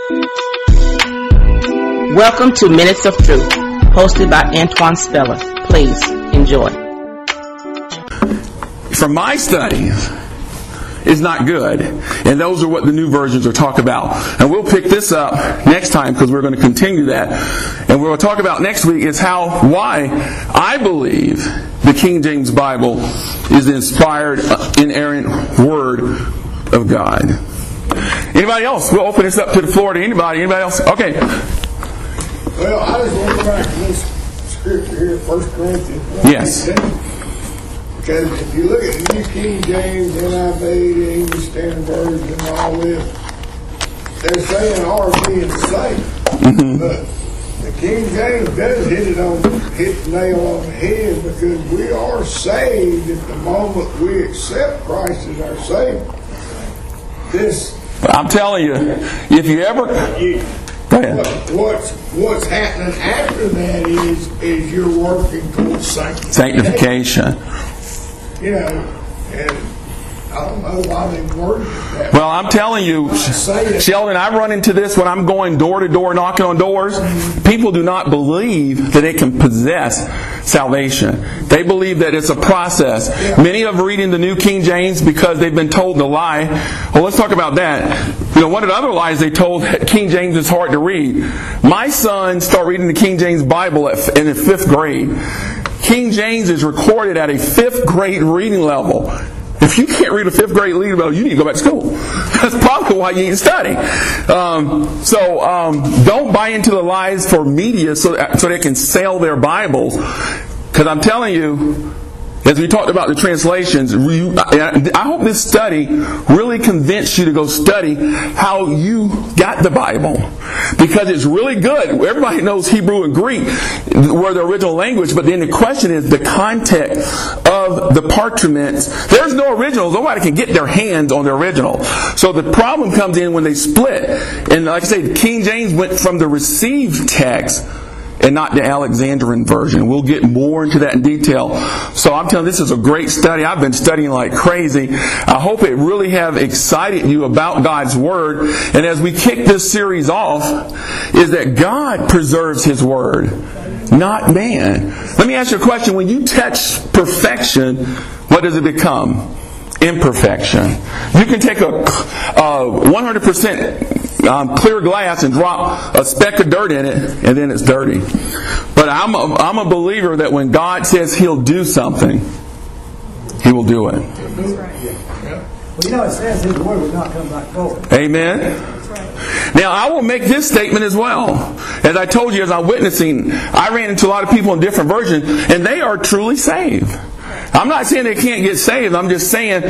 Welcome to Minutes of Truth, hosted by Antoine Speller. Please enjoy. From my studies is not good. And those are what the new versions are talking about. And we'll pick this up next time because we're going to continue that. And what we'll talk about next week is why I believe the King James Bible is the inspired, inerrant Word of God. Anybody else? We'll open this up to the floor to anybody. Anybody else? Okay. Well, I just want to go back to this scripture here, 1 Corinthians 1. Yes. Because if you look at the New King James, NIV, the English Standard Version, and all this, they're saying are being saved. Mm-hmm. But the King James does hit the nail on the head, because we are saved at the moment we accept Christ as our Savior. I'm telling you, if you ever... Go ahead. What's happening after that is you're working towards sanctification. You know, and I don't know why they worded it that way. Well, I'm telling you, Sheldon, I run into this when I'm going door to door knocking on doors. People do not believe that they can possess salvation. They believe that it's a process. Yeah. Many of them reading the New King James because they've been told the lie. Well, let's talk about that. You know, one of the other lies they told, that King James is hard to read. My son started reading the King James Bible in the 5th grade. King James is recorded at a 5th grade reading level. If you can't read a 5th grade reading level, you need to go back to school. That's probably why you need to study. Don't buy into the lies for media so they can sell their Bibles. Because I'm telling you, as we talked about the translations, I hope this study really convinced you to go study how you got the Bible. Because it's really good. Everybody knows Hebrew and Greek were the original language, but then the question is the context of the parchments. There's no originals. Nobody can get their hands on the original. So the problem comes in when they split. And like I say, the King James went from the received text and not the Alexandrian version. We'll get more into that in detail. So I'm telling you, this is a great study. I've been studying like crazy. I hope it really have excited you about God's Word. And as we kick this series off, is that God preserves His Word, not man. Let me ask you a question. When you touch perfection, what does it become? Imperfection. You can take a 100% clear glass and drop a speck of dirt in it, and then it's dirty. But I'm a believer that when God says He'll do something, He will do it. That's right. Yeah. Well, you know, it says His Word will not come back void. Amen. That's right. Now, I will make this statement as well. As I told you, as I'm witnessing, I ran into a lot of people in different versions, and they are truly saved. I'm not saying they can't get saved. I'm just saying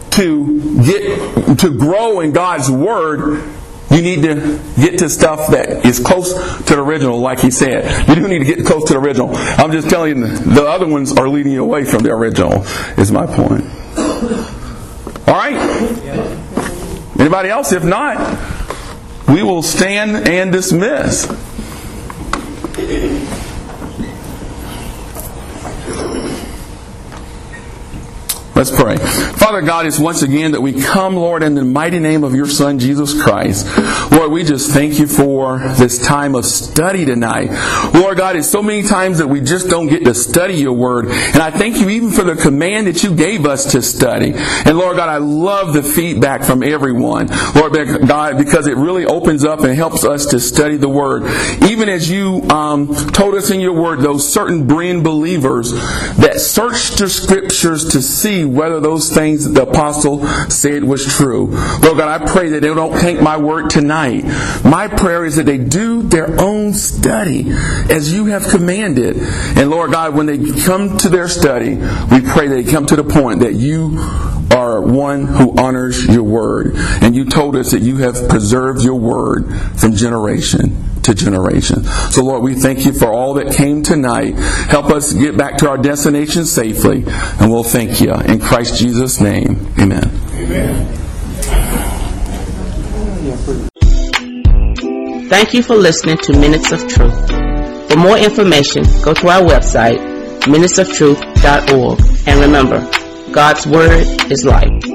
to grow in God's Word, you need to get to stuff that is close to the original, like he said. You do need to get close to the original. I'm just telling you, the other ones are leading you away from the original, is my point. All right? Anybody else? If not, we will stand and dismiss. Let's pray. Father God, it's once again that we come, Lord, in the mighty name of your Son, Jesus Christ. Lord, we just thank you for this time of study tonight. Lord God, it's so many times that we just don't get to study your word. And I thank you even for the command that you gave us to study. And Lord God, I love the feedback from everyone. Lord God, because it really opens up and helps us to study the word. Even as you told us in your word, those certain Berean believers that searched the scriptures to see whether those things that the apostle said was true. Lord God, I pray that they don't take my word tonight. My prayer is that they do their own study as you have commanded. And Lord God, when they come to their study, we pray they come to the point that you are one who honors your word. And you told us that you have preserved your word from generation to generation. So Lord, we thank you for all that came tonight. Help us get back to our destination safely, and we'll thank you. In Christ Jesus' name, amen. Amen. Thank you for listening to Minutes of Truth. For more information, go to our website, minutesoftruth.org. And remember, God's Word is life.